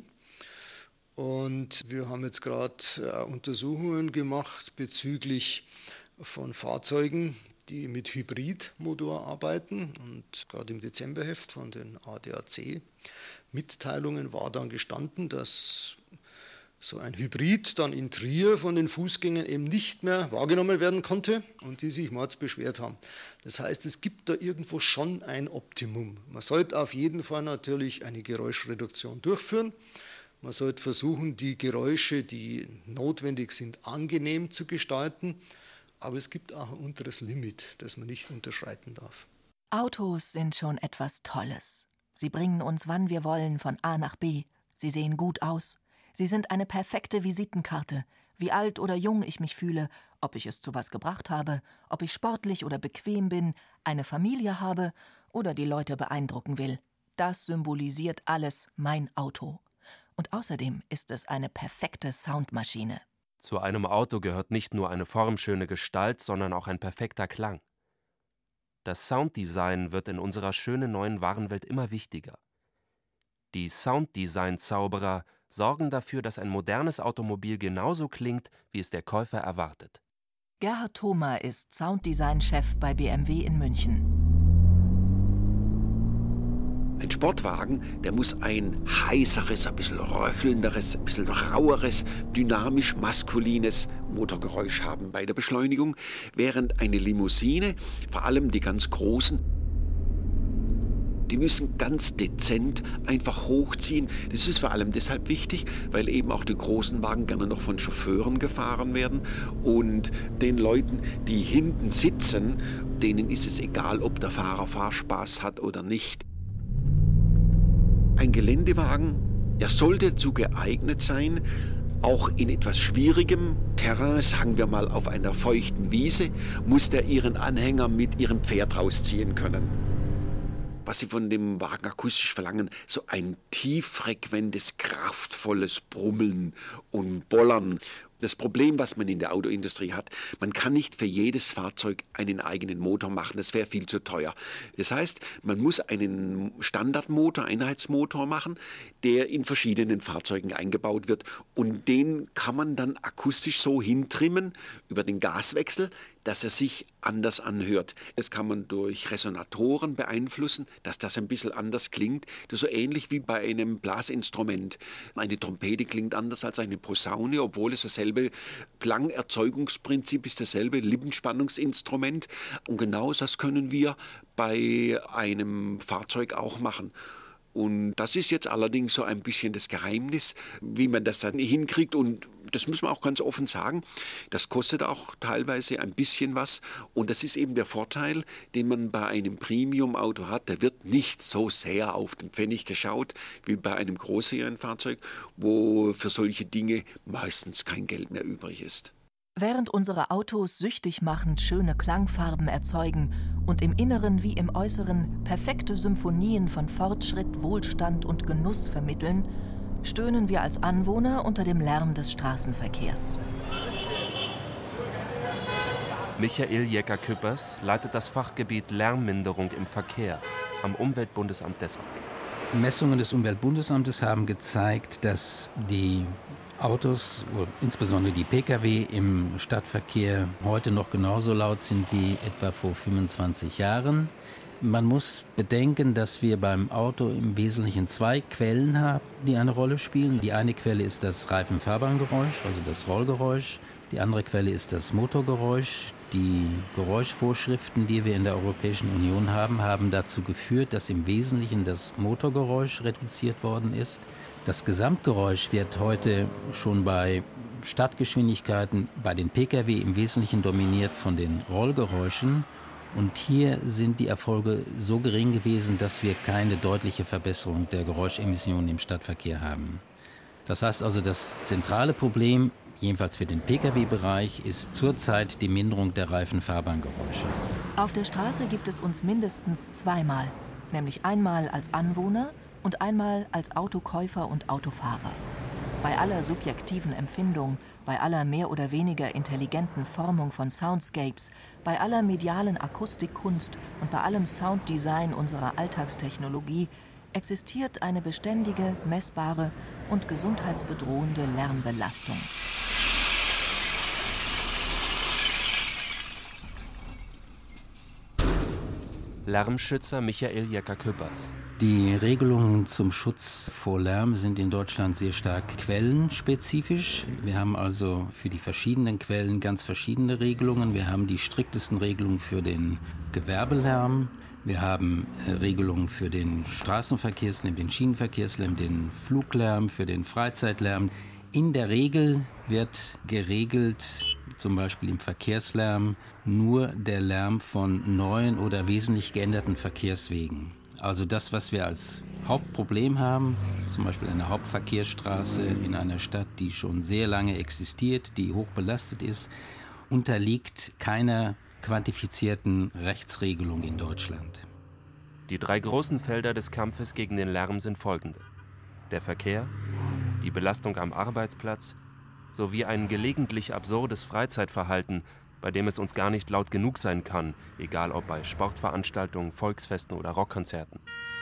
Und wir haben jetzt gerade Untersuchungen gemacht bezüglich von Fahrzeugen, die mit Hybridmotor arbeiten. Und gerade im Dezemberheft von den A D A C-Mitteilungen war dann gestanden, dass so ein Hybrid dann in Trier von den Fußgängern eben nicht mehr wahrgenommen werden konnte und die sich mords beschwert haben. Das heißt, es gibt da irgendwo schon ein Optimum. Man sollte auf jeden Fall natürlich eine Geräuschreduktion durchführen. Man sollte versuchen, die Geräusche, die notwendig sind, angenehm zu gestalten. Aber es gibt auch ein unteres Limit, das man nicht unterschreiten darf. Autos sind schon etwas Tolles. Sie bringen uns, wann wir wollen, von A nach B. Sie sehen gut aus. Sie sind eine perfekte Visitenkarte, wie alt oder jung ich mich fühle, ob ich es zu was gebracht habe, ob ich sportlich oder bequem bin, eine Familie habe oder die Leute beeindrucken will. Das symbolisiert alles mein Auto. Und außerdem ist es eine perfekte Soundmaschine. Zu einem Auto gehört nicht nur eine formschöne Gestalt, sondern auch ein perfekter Klang. Das Sounddesign wird in unserer schönen neuen Warenwelt immer wichtiger. Die Sounddesign-Zauberer sorgen dafür, dass ein modernes Automobil genauso klingt, wie es der Käufer erwartet. Gerhard Thoma ist Sounddesign-Chef bei B M W in München. Ein Sportwagen, der muss ein heißeres, ein bisschen röchelnderes, ein bisschen raueres, dynamisch maskulines Motorgeräusch haben bei der Beschleunigung, während eine Limousine, vor allem die ganz großen, die müssen ganz dezent einfach hochziehen. Das ist vor allem deshalb wichtig, weil eben auch die großen Wagen gerne noch von Chauffeuren gefahren werden. Und den Leuten, die hinten sitzen, denen ist es egal, ob der Fahrer Fahrspaß hat oder nicht. Ein Geländewagen, der sollte dazu geeignet sein, auch in etwas schwierigem Terrain, sagen wir mal auf einer feuchten Wiese, muss der ihren Anhänger mit ihrem Pferd rausziehen können. Was sie von dem Wagen akustisch verlangen, so ein tieffrequentes, kraftvolles Brummeln und Bollern. Das Problem, was man in der Autoindustrie hat, man kann nicht für jedes Fahrzeug einen eigenen Motor machen, das wäre viel zu teuer. Das heißt, man muss einen Standardmotor, Einheitsmotor machen, der in verschiedenen Fahrzeugen eingebaut wird und den kann man dann akustisch so hintrimmen über den Gaswechsel, dass er sich anders anhört. Das kann man durch Resonatoren beeinflussen, dass das ein bisschen anders klingt. Das ist so ähnlich wie bei einem Blasinstrument. Eine Trompete klingt anders als eine Posaune, obwohl es dasselbe Klangerzeugungsprinzip ist, dasselbe Lippenspannungsinstrument. Und genau das können wir bei einem Fahrzeug auch machen. Und das ist jetzt allerdings so ein bisschen das Geheimnis, wie man das dann hinkriegt. Und das müssen wir auch ganz offen sagen, das kostet auch teilweise ein bisschen was. Und das ist eben der Vorteil, den man bei einem Premium-Auto hat. Da wird nicht so sehr auf den Pfennig geschaut wie bei einem Großserienfahrzeug, wo für solche Dinge meistens kein Geld mehr übrig ist. Während unsere Autos süchtig machend schöne Klangfarben erzeugen und im Inneren wie im Äußeren perfekte Symphonien von Fortschritt, Wohlstand und Genuss vermitteln, stöhnen wir als Anwohner unter dem Lärm des Straßenverkehrs. Michael Jäcker-Küppers leitet das Fachgebiet Lärmminderung im Verkehr am Umweltbundesamt Dessau. Messungen des Umweltbundesamtes haben gezeigt, dass die Autos, insbesondere die Pkw im Stadtverkehr, heute noch genauso laut sind wie etwa vor fünfundzwanzig Jahren. Man muss bedenken, dass wir beim Auto im Wesentlichen zwei Quellen haben, die eine Rolle spielen. Die eine Quelle ist das Reifenfahrbahngeräusch, also das Rollgeräusch. Die andere Quelle ist das Motorgeräusch. Die Geräuschvorschriften, die wir in der Europäischen Union haben, haben dazu geführt, dass im Wesentlichen das Motorgeräusch reduziert worden ist. Das Gesamtgeräusch wird heute schon bei Stadtgeschwindigkeiten bei den Pkw im Wesentlichen dominiert von den Rollgeräuschen. Und hier sind die Erfolge so gering gewesen, dass wir keine deutliche Verbesserung der Geräuschemissionen im Stadtverkehr haben. Das heißt also, das zentrale Problem, jedenfalls für den Pkw-Bereich, ist zurzeit die Minderung der Reifenfahrbahngeräusche. Auf der Straße gibt es uns mindestens zweimal, nämlich einmal als Anwohner und einmal als Autokäufer und Autofahrer. Bei aller subjektiven Empfindung, bei aller mehr oder weniger intelligenten Formung von Soundscapes, bei aller medialen Akustikkunst und bei allem Sounddesign unserer Alltagstechnologie existiert eine beständige, messbare und gesundheitsbedrohende Lärmbelastung. Lärmschützer Michael Jäcker-Küppers. Die Regelungen zum Schutz vor Lärm sind in Deutschland sehr stark quellenspezifisch. Wir haben also für die verschiedenen Quellen ganz verschiedene Regelungen. Wir haben die striktesten Regelungen für den Gewerbelärm. Wir haben Regelungen für den Straßenverkehrslärm, den Schienenverkehrslärm, den Fluglärm, für den Freizeitlärm. In der Regel wird geregelt, zum Beispiel im Verkehrslärm, nur der Lärm von neuen oder wesentlich geänderten Verkehrswegen. Also das, was wir als Hauptproblem haben, zum Beispiel eine Hauptverkehrsstraße in einer Stadt, die schon sehr lange existiert, die hoch belastet ist, unterliegt keiner quantifizierten Rechtsregelung in Deutschland. Die drei großen Felder des Kampfes gegen den Lärm sind folgende: der Verkehr, die Belastung am Arbeitsplatz sowie ein gelegentlich absurdes Freizeitverhalten, bei dem es uns gar nicht laut genug sein kann, egal ob bei Sportveranstaltungen, Volksfesten oder Rockkonzerten.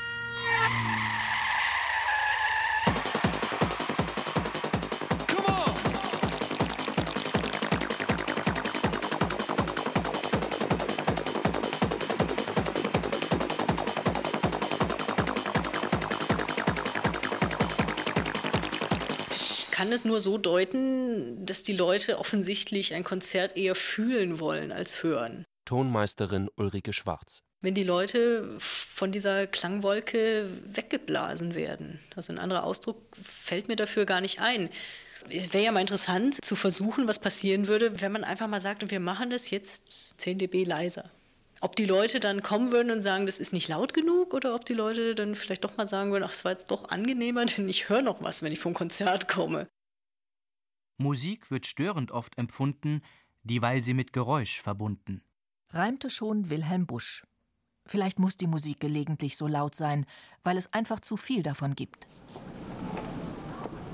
Ich kann es nur so deuten, dass die Leute offensichtlich ein Konzert eher fühlen wollen als hören. Tonmeisterin Ulrike Schwarz. Wenn die Leute von dieser Klangwolke weggeblasen werden. Also ein anderer Ausdruck fällt mir dafür gar nicht ein. Es wäre ja mal interessant zu versuchen, was passieren würde, wenn man einfach mal sagt, wir machen das jetzt zehn Dezibel leiser. Ob die Leute dann kommen würden und sagen, das ist nicht laut genug, oder ob die Leute dann vielleicht doch mal sagen würden, ach, es war jetzt doch angenehmer, denn ich höre noch was, wenn ich vom Konzert komme. Musik wird störend oft empfunden, dieweil sie mit Geräusch verbunden. Reimte schon Wilhelm Busch. Vielleicht muss die Musik gelegentlich so laut sein, weil es einfach zu viel davon gibt.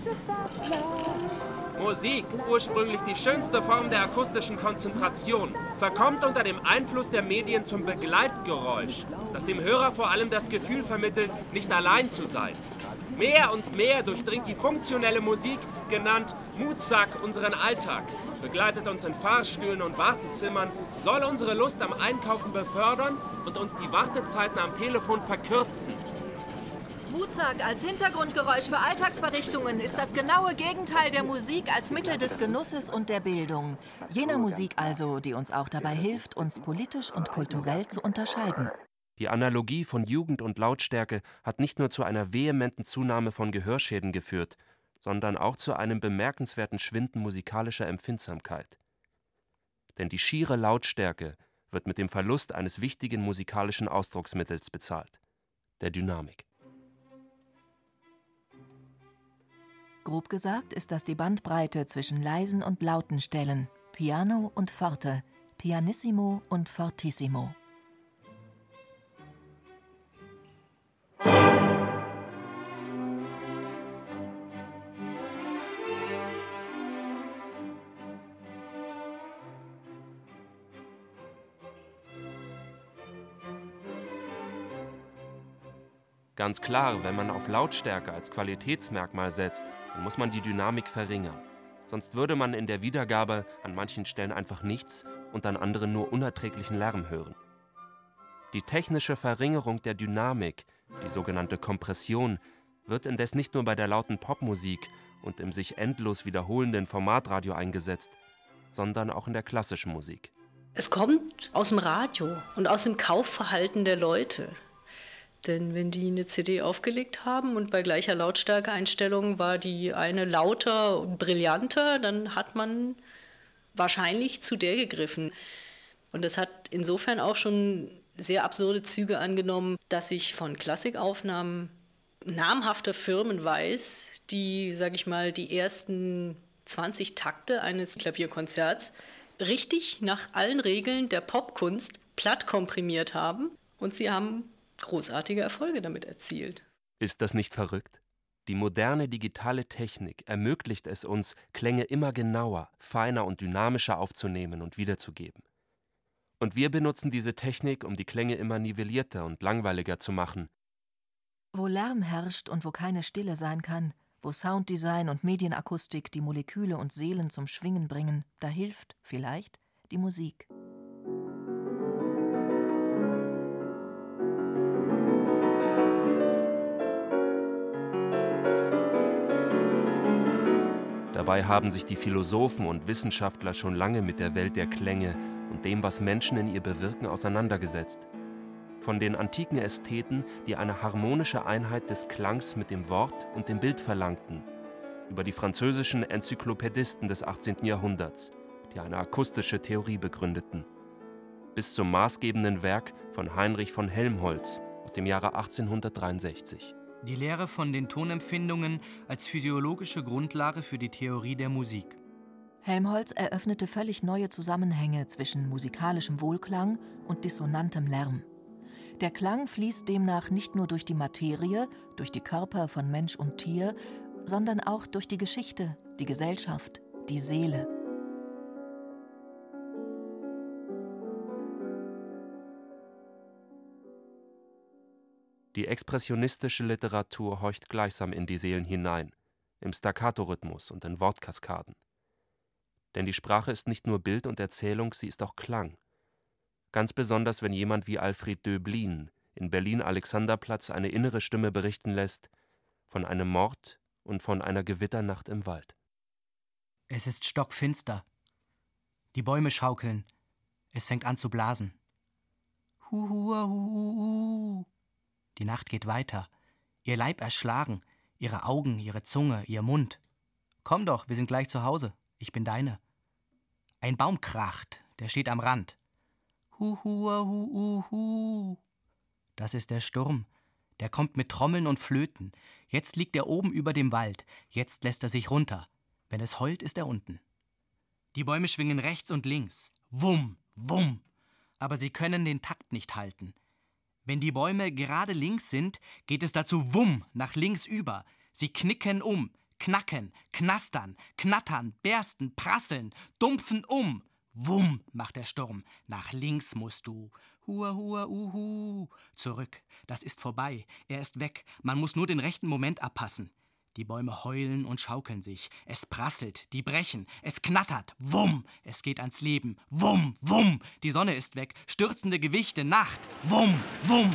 Musik, ursprünglich die schönste Form der akustischen Konzentration, verkommt unter dem Einfluss der Medien zum Begleitgeräusch, das dem Hörer vor allem das Gefühl vermittelt, nicht allein zu sein. Mehr und mehr durchdringt die funktionelle Musik, genannt Muzak, unseren Alltag, begleitet uns in Fahrstühlen und Wartezimmern, soll unsere Lust am Einkaufen befördern und uns die Wartezeiten am Telefon verkürzen. Muzak als Hintergrundgeräusch für Alltagsverrichtungen ist das genaue Gegenteil der Musik als Mittel des Genusses und der Bildung. Jener Musik also, die uns auch dabei hilft, uns politisch und kulturell zu unterscheiden. Die Analogie von Jugend und Lautstärke hat nicht nur zu einer vehementen Zunahme von Gehörschäden geführt, sondern auch zu einem bemerkenswerten Schwinden musikalischer Empfindsamkeit. Denn die schiere Lautstärke wird mit dem Verlust eines wichtigen musikalischen Ausdrucksmittels bezahlt, der Dynamik. Grob gesagt ist das die Bandbreite zwischen leisen und lauten Stellen, Piano und Forte, Pianissimo und Fortissimo. Ganz klar, wenn man auf Lautstärke als Qualitätsmerkmal setzt, dann muss man die Dynamik verringern. Sonst würde man in der Wiedergabe an manchen Stellen einfach nichts und an anderen nur unerträglichen Lärm hören. Die technische Verringerung der Dynamik, die sogenannte Kompression, wird indes nicht nur bei der lauten Popmusik und im sich endlos wiederholenden Formatradio eingesetzt, sondern auch in der klassischen Musik. Es kommt aus dem Radio und aus dem Kaufverhalten der Leute. Denn wenn die eine C D aufgelegt haben und bei gleicher Lautstärkeeinstellung war die eine lauter und brillanter, dann hat man wahrscheinlich zu der gegriffen. Und das hat insofern auch schon sehr absurde Züge angenommen, dass ich von Klassikaufnahmen namhafter Firmen weiß, die, sag ich mal, die ersten zwanzig Takte eines Klavierkonzerts richtig nach allen Regeln der Popkunst platt komprimiert haben und sie haben großartige Erfolge damit erzielt. Ist das nicht verrückt? Die moderne digitale Technik ermöglicht es uns, Klänge immer genauer, feiner und dynamischer aufzunehmen und wiederzugeben. Und wir benutzen diese Technik, um die Klänge immer nivellierter und langweiliger zu machen. Wo Lärm herrscht und wo keine Stille sein kann, wo Sounddesign und Medienakustik die Moleküle und Seelen zum Schwingen bringen, da hilft, vielleicht, die Musik. Dabei haben sich die Philosophen und Wissenschaftler schon lange mit der Welt der Klänge und dem, was Menschen in ihr bewirken, auseinandergesetzt. Von den antiken Ästheten, die eine harmonische Einheit des Klangs mit dem Wort und dem Bild verlangten, über die französischen Enzyklopädisten des achtzehnten Jahrhunderts, die eine akustische Theorie begründeten, bis zum maßgebenden Werk von Heinrich von Helmholtz aus dem Jahre achtzehnhundertdreiundsechzig. Die Lehre von den Tonempfindungen als physiologische Grundlage für die Theorie der Musik. Helmholtz eröffnete völlig neue Zusammenhänge zwischen musikalischem Wohlklang und dissonantem Lärm. Der Klang fließt demnach nicht nur durch die Materie, durch die Körper von Mensch und Tier, sondern auch durch die Geschichte, die Gesellschaft, die Seele. Die expressionistische Literatur horcht gleichsam in die Seelen hinein, im Staccato-Rhythmus und in Wortkaskaden. Denn die Sprache ist nicht nur Bild und Erzählung, sie ist auch Klang. Ganz besonders, wenn jemand wie Alfred Döblin in Berlin-Alexanderplatz eine innere Stimme berichten lässt von einem Mord und von einer Gewitternacht im Wald. Es ist stockfinster. Die Bäume schaukeln. Es fängt an zu blasen. Hu, hu, hu, hu. Die Nacht geht weiter. Ihr Leib erschlagen, ihre Augen, ihre Zunge, ihr Mund. Komm doch, wir sind gleich zu Hause. Ich bin deine. Ein Baum kracht, der steht am Rand. Hu, hu, hu, hu, hu. Das ist der Sturm. Der kommt mit Trommeln und Flöten. Jetzt liegt er oben über dem Wald. Jetzt lässt er sich runter. Wenn es heult, ist er unten. Die Bäume schwingen rechts und links. Wumm, wumm. Aber sie können den Takt nicht halten. Wenn die Bäume gerade links sind, geht es dazu wumm nach links über. Sie knicken um, knacken, knastern, knattern, bersten, prasseln, dumpfen um. Wumm, macht der Sturm. Nach links musst du. Hua, hua, uhu. Zurück. Das ist vorbei. Er ist weg. Man muss nur den rechten Moment abpassen. Die Bäume heulen und schaukeln sich. Es prasselt, die brechen. Es knattert. Wumm. Es geht ans Leben. Wumm, wumm. Die Sonne ist weg. Stürzende Gewichte. Nacht. Wumm, wumm.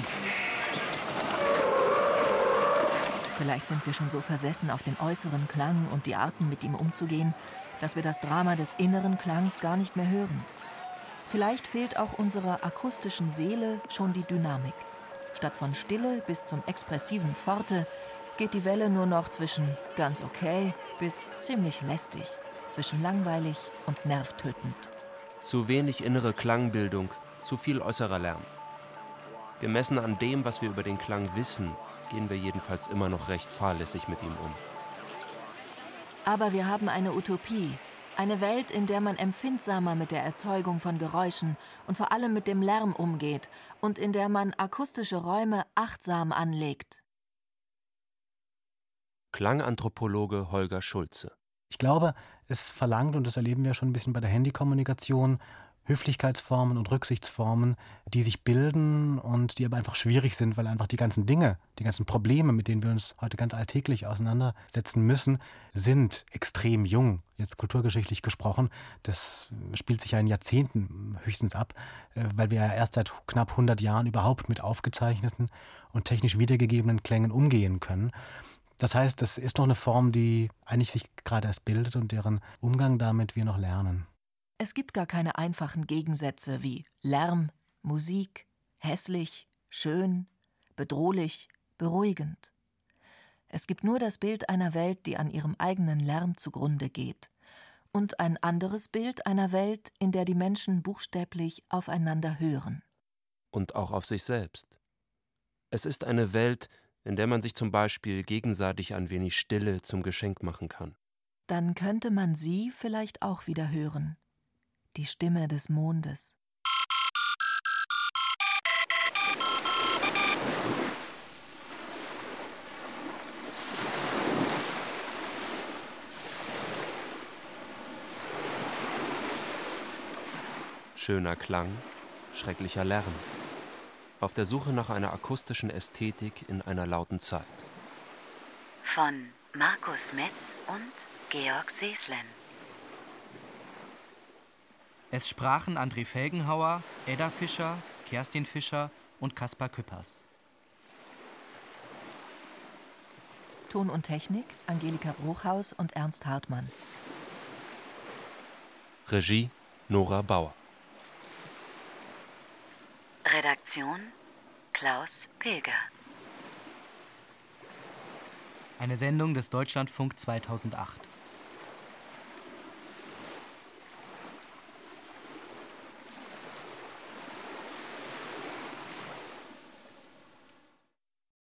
Vielleicht sind wir schon so versessen auf den äußeren Klang und die Arten, mit ihm umzugehen, dass wir das Drama des inneren Klangs gar nicht mehr hören. Vielleicht fehlt auch unserer akustischen Seele schon die Dynamik. Statt von Stille bis zum expressiven Forte geht die Welle nur noch zwischen ganz okay bis ziemlich lästig, zwischen langweilig und nervtötend. Zu wenig innere Klangbildung, zu viel äußerer Lärm. Gemessen an dem, was wir über den Klang wissen, gehen wir jedenfalls immer noch recht fahrlässig mit ihm um. Aber wir haben eine Utopie, eine Welt, in der man empfindsamer mit der Erzeugung von Geräuschen und vor allem mit dem Lärm umgeht und in der man akustische Räume achtsam anlegt. Klanganthropologe Holger Schulze. Ich glaube, es verlangt, und das erleben wir schon ein bisschen bei der Handykommunikation, Höflichkeitsformen und Rücksichtsformen, die sich bilden und die aber einfach schwierig sind, weil einfach die ganzen Dinge, die ganzen Probleme, mit denen wir uns heute ganz alltäglich auseinandersetzen müssen, sind extrem jung, jetzt kulturgeschichtlich gesprochen. Das spielt sich ja in Jahrzehnten höchstens ab, weil wir ja erst seit knapp hundert Jahren überhaupt mit aufgezeichneten und technisch wiedergegebenen Klängen umgehen können. Das heißt, das ist noch eine Form, die eigentlich sich gerade erst bildet und deren Umgang damit wir noch lernen. Es gibt gar keine einfachen Gegensätze wie Lärm, Musik, hässlich, schön, bedrohlich, beruhigend. Es gibt nur das Bild einer Welt, die an ihrem eigenen Lärm zugrunde geht, und ein anderes Bild einer Welt, in der die Menschen buchstäblich aufeinander hören. Und auch auf sich selbst. Es ist eine Welt, in der man sich zum Beispiel gegenseitig ein wenig Stille zum Geschenk machen kann. Dann könnte man sie vielleicht auch wieder hören. Die Stimme des Mondes. Schöner Klang, schrecklicher Lärm. Auf der Suche nach einer akustischen Ästhetik in einer lauten Zeit. Von Markus Metz und Georg Seeslen. Es sprachen André Felgenhauer, Edda Fischer, Kerstin Fischer und Kaspar Küppers. Ton und Technik Angelika Bruchhaus und Ernst Hartmann. Regie Nora Bauer. Redaktion Klaus Pilger. Eine Sendung des Deutschlandfunk zweitausendacht.